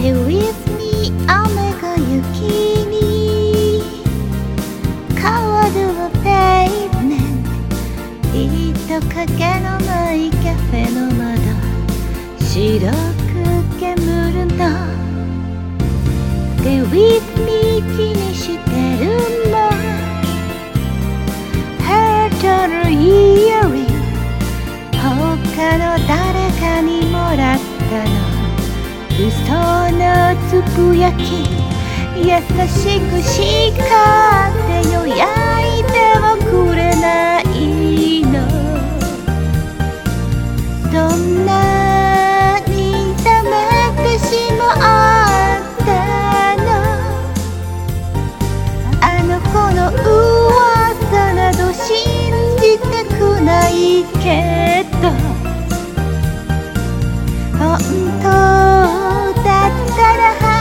Stay with me 雨が雪に変わるわ pavement 人影のないカフェの窓白く煙るの Stay with me 気にしてるの Heart on earring 他の誰かにもらったの嘘のつぶやき優しく叱ってよ焼いてはくれないのどんなに冷めてしまったのあの子の噂など信じたくないけど本当だったら